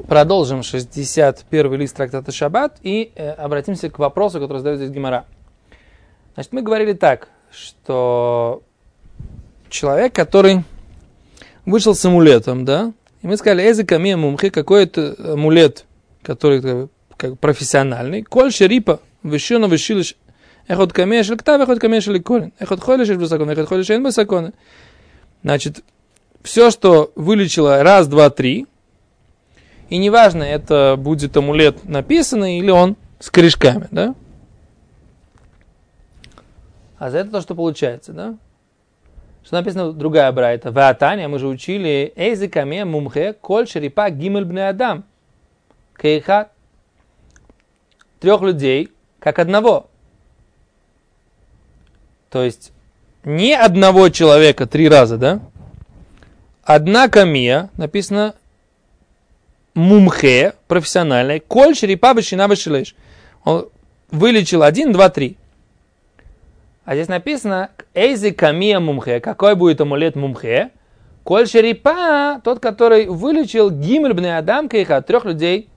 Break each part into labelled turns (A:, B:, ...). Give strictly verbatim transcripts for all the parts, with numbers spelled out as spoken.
A: продолжим шестьдесят первый лист трактата Шаббат и э, обратимся к вопросу, который задает здесь Гемара. Значит, мы говорили так, что человек, который вышел с амулетом, да, и мы сказали, эзэ камия мумхи, какой это амулет, который как, как профессиональный, коль шерипа, вещено вещилиш, эхот камия шелктав, эхот камия шеликорин, эхот холиш бесакон, эхот холиш эн бесакон. Значит, все, что вылечило раз, два, три, и неважно, это будет амулет написанный или он с корешками, да? А за это то, что получается, да? Что написано другая брайта. Ваатания, мы же учили, эйзи каме мумхе коль шерипа гимель бне адам. Кейхат. Трех людей, как одного. То есть, не одного человека три раза, да? Одна камия, написано мумхе, профессиональный, коль шерипа бешина бешилеш. Он вылечил один, два, три. А здесь написано, эйзи камия мумхе, какой будет амулет мумхе, коль шерипа, тот, который вылечил гимель бне адам кейха, трех людей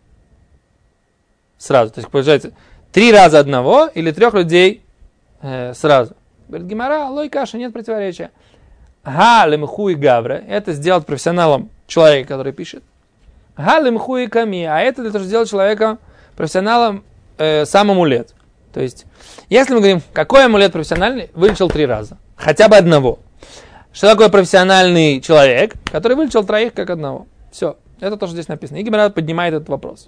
A: сразу. То есть, получается, три раза одного или трех людей э, сразу. Говорит Гемара, лой каша, нет противоречия. Га лемху и гавра, это сделать профессионалом человека, который пишет. Га лемху и ками, а это для того, чтобы сделать человека профессионалом э, сам амулет. То есть, если мы говорим, какой амулет профессиональный, вылечил три раза. Хотя бы одного. Что такое профессиональный человек, который вылечил троих как одного? Все. Это то, что здесь написано. И Гемара поднимает этот вопрос.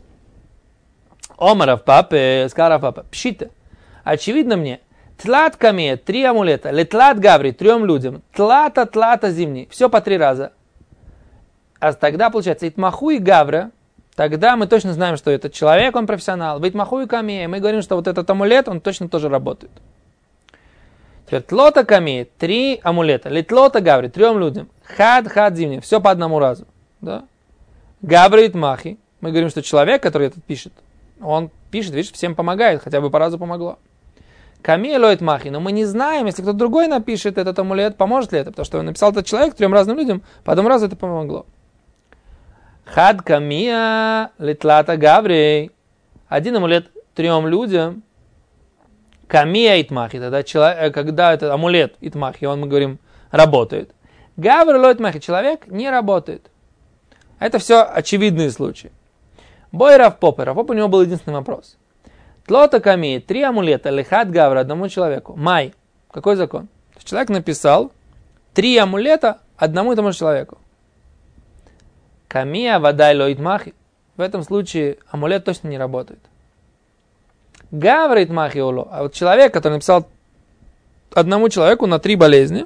A: Омаров папе, скарав папа. Пшита. Очевидно мне, тлат камея, три амулета, летлат гаври, трем людям, тлата, тлата зимний. Все по три раза. А тогда получается, итмаху и гавра, тогда мы точно знаем, что этот человек, он профессионал. В итмаху и камея, мы говорим, что вот этот амулет, он точно тоже работает. Теперь тлота камея, три амулета, летлота гаври, трем людям, хад, хад зимний, все по одному разу. Да? Гаври итмахи, мы говорим, что человек, который этот пишет, он пишет, видишь, всем помогает, хотя бы по разу помогло. Камея лоит махи, но мы не знаем, если кто-то другой напишет этот амулет, поможет ли это, потому что написал этот человек трем разным людям, по одному разу это помогло. Хад камия литлата гаврей. Один амулет трем людям. Камия итмахи, тогда человек, когда этот амулет итмахи, он, мы говорим, работает. Гавр лоит махи, человек не работает. Это все очевидные случаи. Бой Рав Попе, Рав Попе, у него был единственный вопрос. Тлота камии, три амулета, лихат гавра одному человеку. Май. Какой закон? Человек написал три амулета одному и тому же человеку. Камия, вода, лоит махи. В этом случае амулет точно не работает. Гавра итмахи оло. А вот человек, который написал одному человеку на три болезни,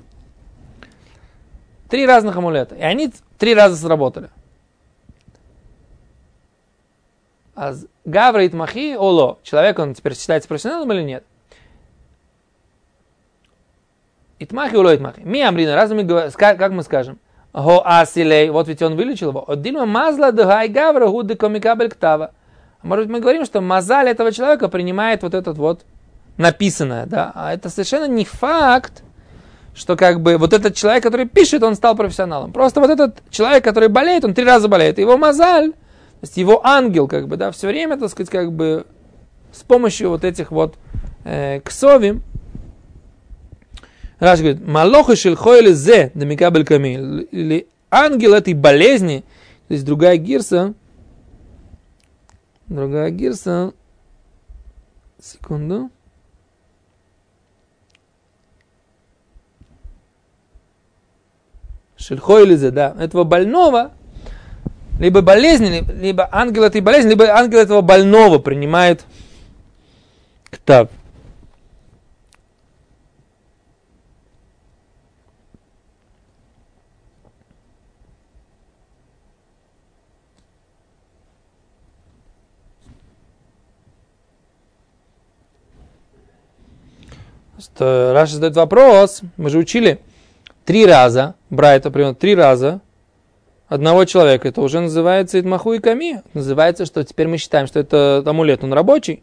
A: три разных амулета. И они три раза сработали. А гавра итмахи оло. Человек, он теперь считается профессионалом или нет? Итмахи оло итмахи. Ми амрина, раз мы говорим, как мы скажем? Го асилей, вот ведь он вылечил его. Отдельно мазла дгай гавра гуды комикабель ктава. Может быть, мы говорим, что мазаль этого человека принимает вот этот вот написанное, да? А это совершенно не факт, что как бы вот этот человек, который пишет, он стал профессионалом. Просто вот этот человек, который болеет, он три раза болеет. Его мазаль, то есть его ангел, как бы, да, все время, так сказать, как бы с помощью вот этих вот э, ксовим. Раш говорит, малохи шельхойли зе дамикабель камиль. Или ангел этой болезни, то есть другая гирса, другая гирса, секунду. Шельхойли зе, да, этого больного, либо болезни, либо ангел этой болезни, либо ангел этого больного принимает ктав. Раша задает вопрос, мы же учили три раза, Брайта примерно три раза одного человека, это уже называется итмаху и ками, называется, что теперь мы считаем, что это амулет, он рабочий.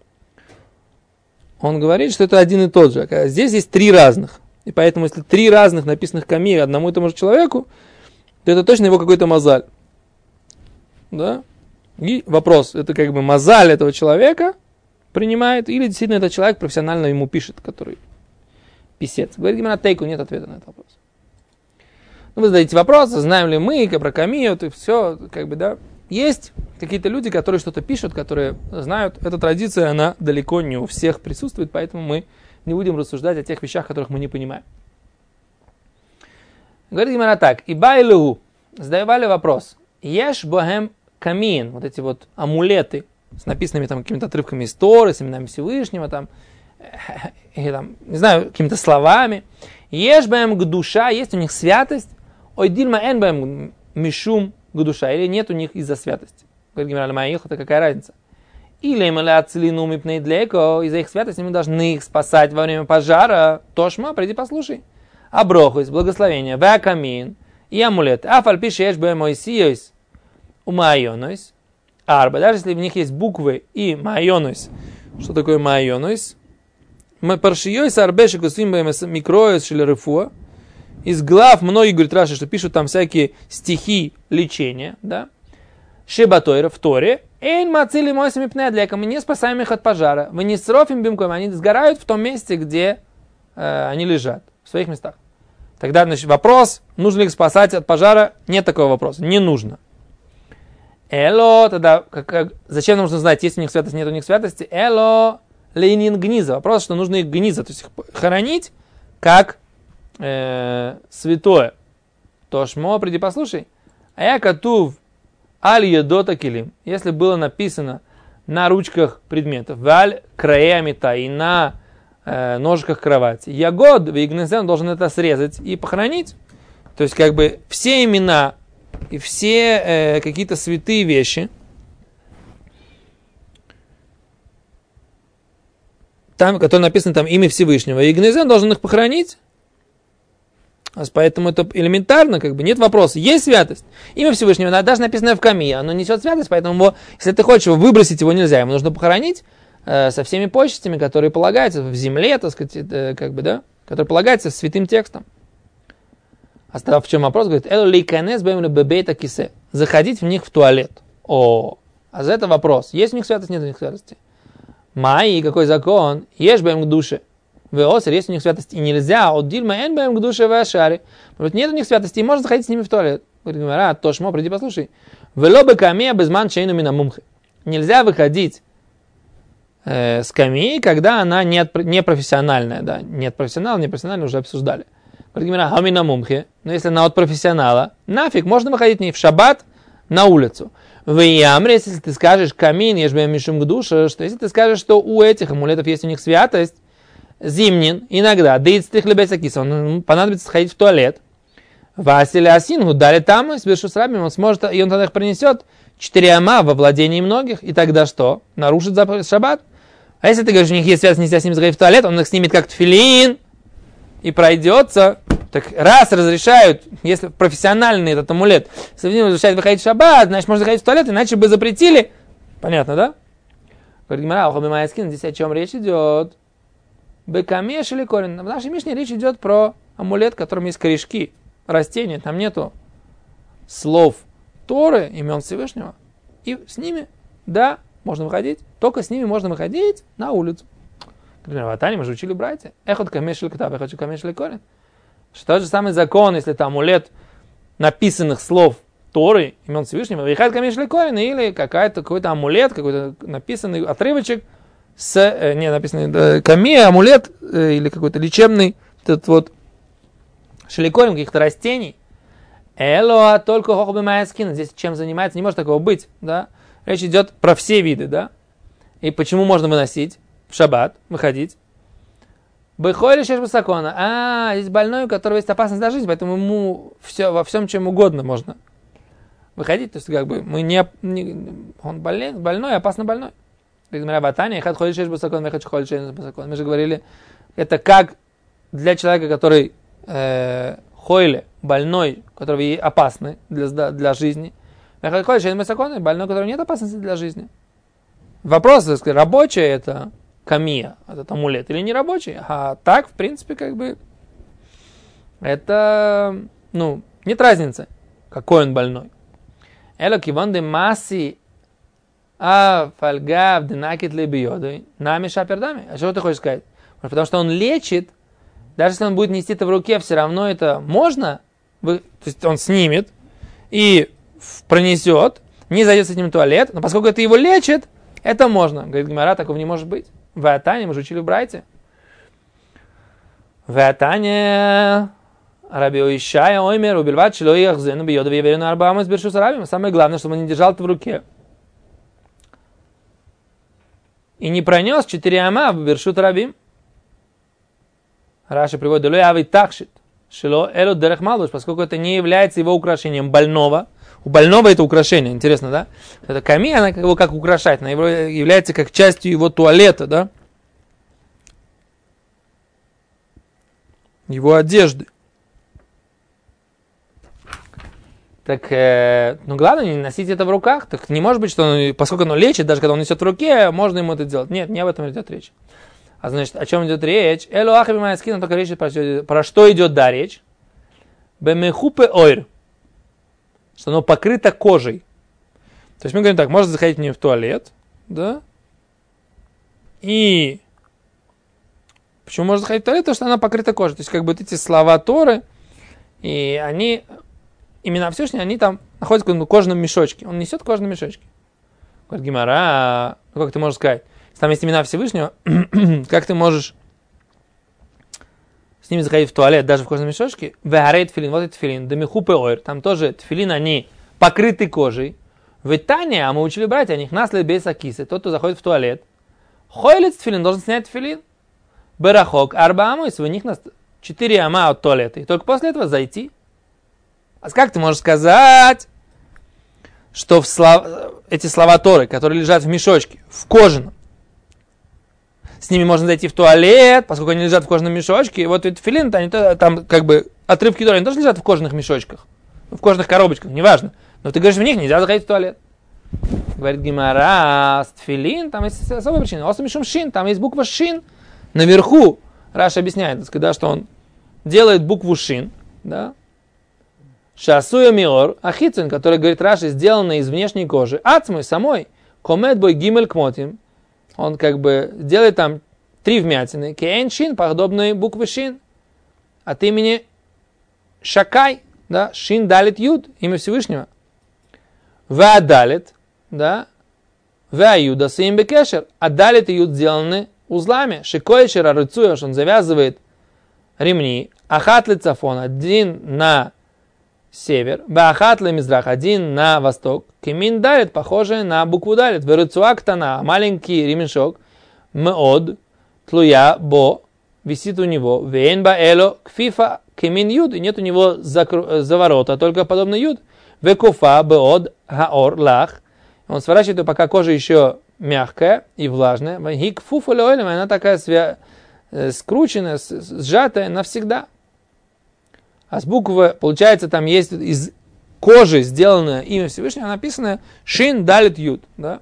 A: Он говорит, что это один и тот же, а здесь есть три разных, и поэтому если три разных написанных ками одному и тому же человеку, то это точно его какой-то мазаль. Да? И вопрос, это как бы мозаль этого человека принимает, или действительно этот человек профессионально ему пишет, который писец. Говорит Гемара Тейку, нет ответа на этот вопрос. Ну, вы задаете вопрос, знаем ли мы про камию, и все, как бы, да. Есть какие-то люди, которые что-то пишут, которые знают, эта традиция, она далеко не у всех присутствует, поэтому мы не будем рассуждать о тех вещах, которых мы не понимаем. Говорит Гемара так, Иба илу, задавали вопрос, еш бохем камин, вот эти вот амулеты с написанными там какими-то отрывками из Торы, с именами Всевышнего, там, и, там, не знаю, какими-то словами. Еш бохем гдуша, есть у них святость, ой дильма эн бохем мишум гдуша, или нет у них из-за святости. Говорит Гемара Лемаих, это какая разница? Или им ацлину мипней длеко, из-за их святости мы должны их спасать во время пожара. Тошма, приди послушай. Аброхус, благословение, вакамин и амулет. Афаль пишет, еш бе моисиос у майонос. Арба, даже если в них есть буквы и майонос. Что такое майонос? Мы паршиёйс арбешику свим бе микроёс шелерефуа. Из глав многие говорят Раши, что пишут там всякие стихи лечения, да? Шебатойра в Торе. Эйн мацили мойсами пнедлека. Мы не спасаем их от пожара. Вы не срофим бимком. Они сгорают в том месте, где э, они лежат. В своих местах. Тогда, значит, вопрос, нужно ли их спасать от пожара? Нет такого вопроса. Не нужно. Эло, тогда, как, как, зачем нужно знать, есть у них святость, нет у них святости? Эло, лейнин гниза. Вопрос, что нужно их гниза, то есть их хоронить как э, святое. Тошмо, приди послушай. А я катув аль едота килим. Если было написано на ручках предметов, валь краямита и на э, ножках кровати. Ягод, вигнезен должен это срезать и похоронить. То есть, как бы, все имена и все э, какие-то святые вещи, там, которые написаны там имя Всевышнего, Игнезен должен их похоронить. Поэтому это элементарно, как бы нет вопроса. Есть святость. Имя Всевышнего, даже написано в Камии, оно несет святость, поэтому если ты хочешь его выбросить, его нельзя. Ему нужно похоронить э, со всеми почестями, которые полагаются в земле, так сказать, э, как бы, да, которые полагаются святым текстом. А в чем вопрос? Говорит, заходить в них в туалет. О, а за это вопрос. Есть у них святость, нет у них святости. Майи, какой закон? Ешь бэм к душе. Веосер, есть у них святость, и нельзя. От дильма эн бэм к душе вэшари. Нет у них святости, и можно заходить с ними в туалет. Говорит, а, тошмо, приди послушай. Вело бы камея безман чейну мина мумхе. Нельзя выходить э, с камеи, когда она не, не профессиональная. Да? Нет профессионала, не профессиональная, уже обсуждали. Хамина мумхе, но если она от профессионала, нафиг, можно выходить в ней в шаббат на улицу. В Ямре, если ты скажешь камин, ешбэм мишум гдуша, что если ты скажешь, что у этих амулетов есть у них святость, зимнин, иногда, да и цтых лебесакиса, он понадобится сходить в туалет. Василий Асингу дали там, и с рабами, он сможет, и он тогда их принесет четыре ама во владении многих, и тогда что? Нарушит заповедь шаббат. А если ты говоришь, у них есть святость, нельзя с ними заходить в туалет, он их снимет как тфилин, и пройдется, так раз разрешают, если профессиональный этот амулет, если разрешают выходить в шаббат, значит, можно заходить в туалет, иначе бы запретили. Понятно, да? Говорит Гемара, здесь о чем речь идет? Бекамеш или корень. В нашей Мишне речь идет про амулет, в котором есть корешки, растения, там нету слов Торы, имен Всевышнего. И с ними, да, можно выходить, только с ними можно выходить на улицу. Например, в Атане мы же учили братья. Эхот камеш или катав, эхот камеш или корень. Что тот же самый закон, если это амулет написанных слов Торы, имен Всевышнего, эхот камеш или корень, или какая-то, какой-то амулет, какой-то написанный отрывочек с, э, не, написанный э, камея, амулет э, или какой-то лечебный, этот вот шеликорем каких-то растений. Элоа только хохбы майаскина. Здесь чем занимается, не может такого быть, да? Речь идет про все виды, да? И почему можно выносить в шаббат, выходить? Бэхойли шеш басакона. А, здесь больной, у которого есть опасность для жизни, поэтому ему все, во всем, чем угодно можно выходить. То есть, как бы, мы не, не он больной, больной, опасно больной. Мы же говорили, это как для человека, который э, хойли, больной, у которого опасный для, для жизни. Больной, у которого нет опасности для жизни. Вопрос, так сказать, рабочий это камия, этот амулет, или не рабочий. А так, в принципе, как бы, это, ну, нет разницы, какой он больной. Эло киванды масси А фальга в динакит лебиоды нами шапердами. А что ты хочешь сказать? Потому что он лечит, даже если он будет нести это в руке, все равно это можно. Вы, то есть он снимет и пронесет, не зайдет с этим в туалет, но поскольку это его лечит, это можно. Говорит Гемара, такого не может быть. В Атане, мы же учили в Брайте. В Атане Раби Ишая оймер убивать шлоих зен бьёда веверен арбамас бершус рабим. Самое главное, чтобы он не держал это в руке. И не пронес четыре ама в бершут рабим. Раша приводит долой ави такшит. Шило эло дерех малуш, поскольку это не является его украшением больного. У больного это украшение, интересно, да? Это ками, она его как украшает, она является как частью его туалета, да? Его одежды. Так, э, ну главное не носить это в руках. Так не может быть, что он, поскольку оно лечит, даже когда он несет в руке, можно ему это делать. Нет, не об этом идет речь. А значит, о чем идет речь? Элу ахаби моя скина, только речь про, про что идет, да, речь? Бемехупе ойр. Что оно покрыто кожей. То есть мы говорим так, можно заходить в нее в туалет, да? И почему можно заходить в туалет? Потому что она покрыта кожей. То есть как бы вот эти слова Торы, и они, имена Всевышнего, они там находятся в кожаном мешочке. Он несет в кожаном мешочке. Говорит Гемара, ну как ты можешь сказать? Если там есть имена Всевышнего, как ты можешь с ними заходить в туалет, даже в кожаном мешочке? Вегарей тфилин, вот это тфилин, демихупе ойр, там тоже тфилин, они покрыты кожей. В Итане, а мы учили братья, о них наслед без акисы, тот, кто заходит в туалет, хойлец тфилин, должен снять тфилин. Берахок, арба амуис, в них нас четыре ама от туалета, и только после этого зайти. А как ты можешь сказать, что в слов... эти слова Торы, которые лежат в мешочке, в кожаном, с ними можно зайти в туалет, поскольку они лежат в кожаном мешочке, и вот эти тфилин, они там как бы отрывки Торы, они тоже лежат в кожаных мешочках, в кожаных коробочках, неважно. Но ты говоришь, в них нельзя заходить в туалет. Говорит Гемара, с тфилин, там есть особая причина. Осу мишум шин, там есть буква шин. Наверху Раша объясняет, да, что он делает букву шин, да. Шасуя миор, ахицин, который, говорит Раша, сделанный из внешней кожи. Ацмой, самой, комет бой гимель кмотим. Он как бы делает там три вмятины. Кейн шин, подобные буквы шин. От имени Шакай, да, шин далит юд, имя Всевышнего. Ва далит, да, ва юда сим бекешер. А далит и юд сделаны узлами. Шикоишер арыцуешь, он завязывает ремни. Ахат лицафон, один на север. Бахат мизрах, один на восток. Кемин далит, похожее на букву далит. Веруцуактана, маленький ремешок. Меод, тлуя, бо, висит у него. Вейн ба эло, кфифа, кемин юд. И нет у него закру... заворота, только подобно юд. Векуфа, беод, хаор, лах. Он сворачивает ее, пока кожа еще мягкая и влажная. Вахик фуфу леолем, она такая свя... скрученная, сжатая навсегда. А с буквы, получается, там есть из кожи сделанное имя Всевышнего, написано Шин Далит Юд. Да?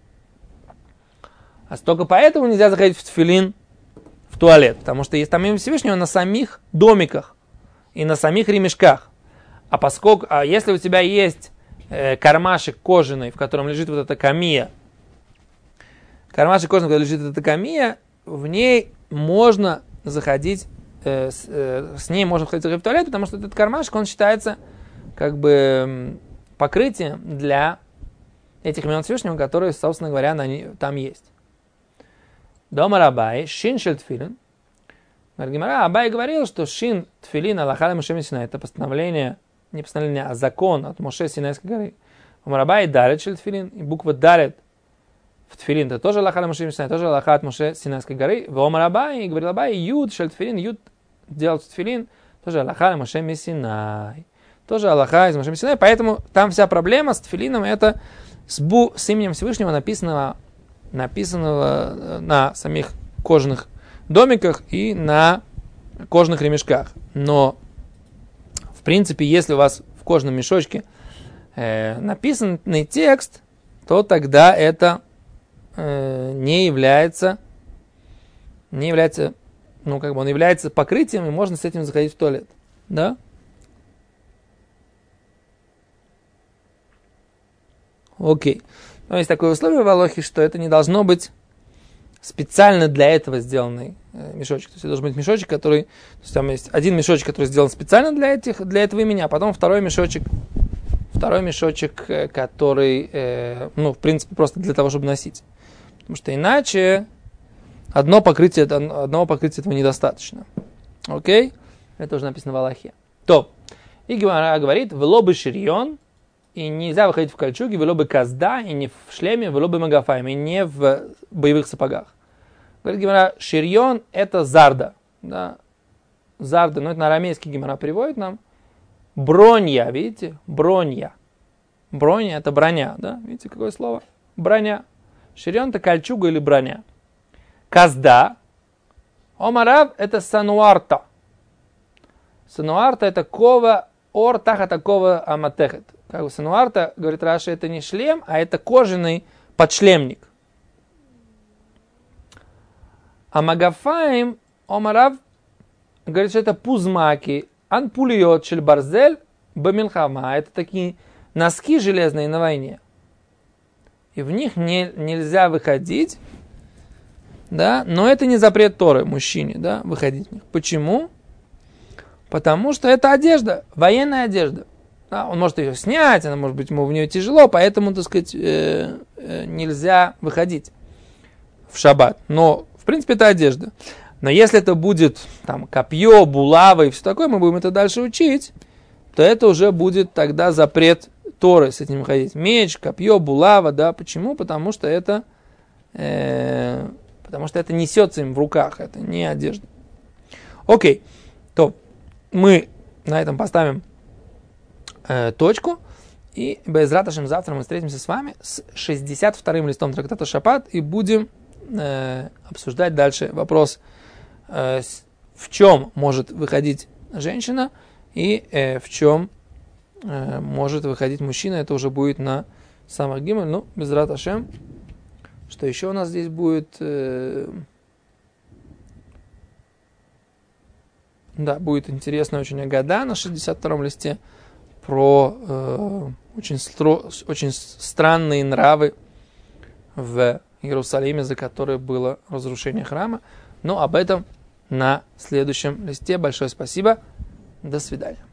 A: А только поэтому нельзя заходить в тфилин в туалет, потому что есть там имя Всевышнего на самих домиках и на самих ремешках. А поскольку, а если у тебя есть э, кармашек кожаный, в котором лежит вот эта камия, кармашек кожаный, в котором лежит эта камия, в ней можно заходить, э, с, э, с ней можно заходить в туалет, потому что этот кармашек, он считается как бы покрытием для этих имен Всевышнего, которые, собственно говоря, на ней, там есть. Дома Рабай, шин шель тфилин. Абай говорил, что шин тфилин аллаха Моше Синай, это постановление, не постановление, а закон от Моше Синайской горы. Дома Рабай далит шель тфилин, и буква далит в тфилин, это тоже аллаха Моше Синай, тоже аллаха от Моше Синайской горы. Дома Рабай, и говорил Абай, юд шель тфилин, юд делать тфилин, тоже аллаха Моше Синай. Тоже аллаха из Моше Синай, поэтому там вся проблема с тфилином, это с, бу, с именем Всевышнего, написанного, написанного на самих кожаных домиках и на кожаных ремешках. Но, в принципе, если у вас в кожаном мешочке э, написанный текст, то тогда это э, не является, не является, ну, как бы он является покрытием, и можно с этим заходить в туалет. Да? Окей. Но есть такое условие в Алохе, что это не должно быть специально для этого сделанный мешочек. То есть это должен быть мешочек, который... То есть там есть один мешочек, который сделан специально для, этих, для этого имени, а потом второй мешочек, второй мешочек, который, э, ну, в принципе, просто для того, чтобы носить. Потому что иначе одно покрытие, одного покрытия этого недостаточно. Окей? Это уже написано в Алохе. То. И Гемара говорит, вело бы ширьон, и нельзя выходить в кольчуге, вело бы казда, и не в шлеме, вело бы магафаем, и не в боевых сапогах. Говорит Гемара, ширьон это зарда. Да? Зарда, но это на арамейский Гемара приводит нам. Бронья, видите? Бронья. Броня это броня, да? Видите, какое слово? Броня. Ширьон это кольчуга или броня. Казда. Омарав это сануарта. Сануарта это кова ор таха такого аматехет. Как бы сануарта, говорит Раши, это не шлем, а это кожаный подшлемник. А магафаим омарав говорит, что это пузмаки, анпулиот шель барзель бамилхама. Это такие носки железные на войне. И в них не, нельзя выходить, да, но это не запрет Торы мужчине, да, выходить в них. Почему? Потому что это одежда, военная одежда. Да, он может ее снять, она может быть ему в нее тяжело, поэтому, так сказать, э, э, нельзя выходить в шаббат. Но, в принципе, это одежда. Но если это будет там копье, булава и все такое, мы будем это дальше учить, то это уже будет тогда запрет Торы с этим ходить. Меч, копье, булава, да. Почему? Потому что это, э, потому что это несется им в руках, это не одежда. Окей, то мы на этом поставим э, точку. И Бе'эзрат Ашем завтра мы встретимся с вами с шестьдесят вторым листом трактата Шаббат и будем э, обсуждать дальше вопрос, э, в чем может выходить женщина и э, в чем э, может выходить мужчина. Это уже будет на самых гимель. Ну, Бе'эзрат Ашем. Что еще у нас здесь будет? Э, Да, будет интересно очень Агада на шестьдесят втором листе про э, очень, стро, очень странные нравы в Иерусалиме, за которые было разрушение храма. Но об этом на следующем листе. Большое спасибо. До свидания.